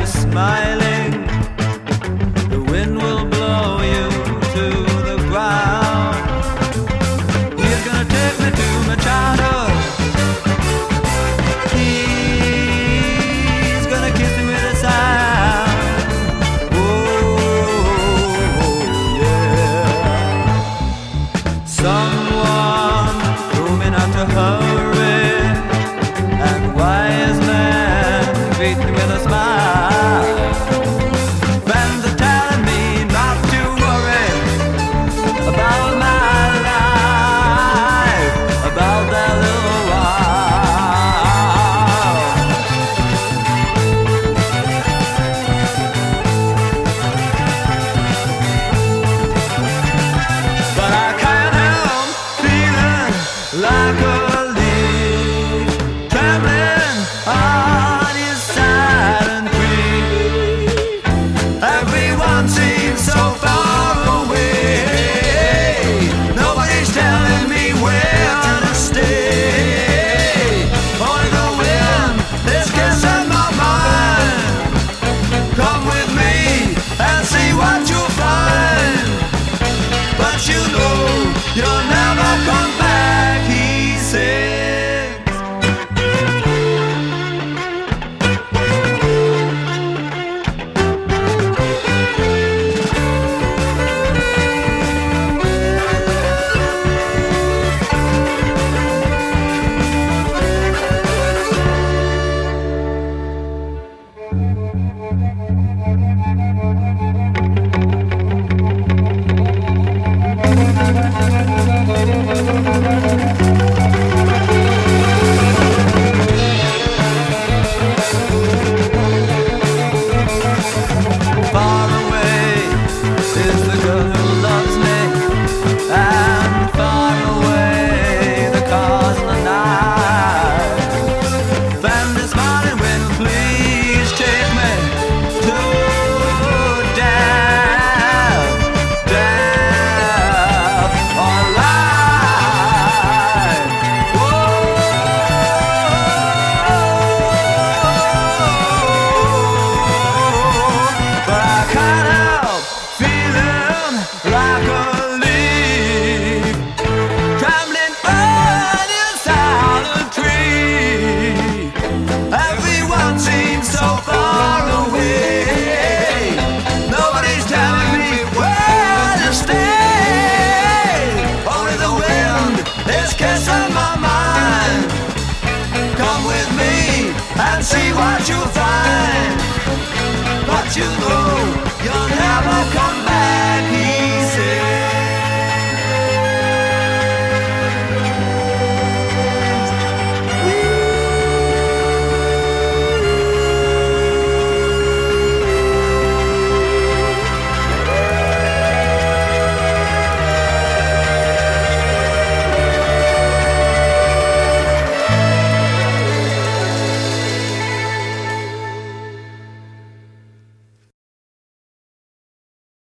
smiling. The wind will blow you to the ground. He's gonna take me to my childhood. He's gonna kiss me with a sound. Oh, yeah. Someone told me not to hurry, and wise men greet me with a smile. Friends are telling me not to worry about my life, about that little while. But I can't help feeling like a leaf trembling on his silent tree. Everyone seems so far away. Nobody's telling me where to stay. Only the wind is kissing my mind. Come with me and see what you'll find. But you know you'll never come back, he says.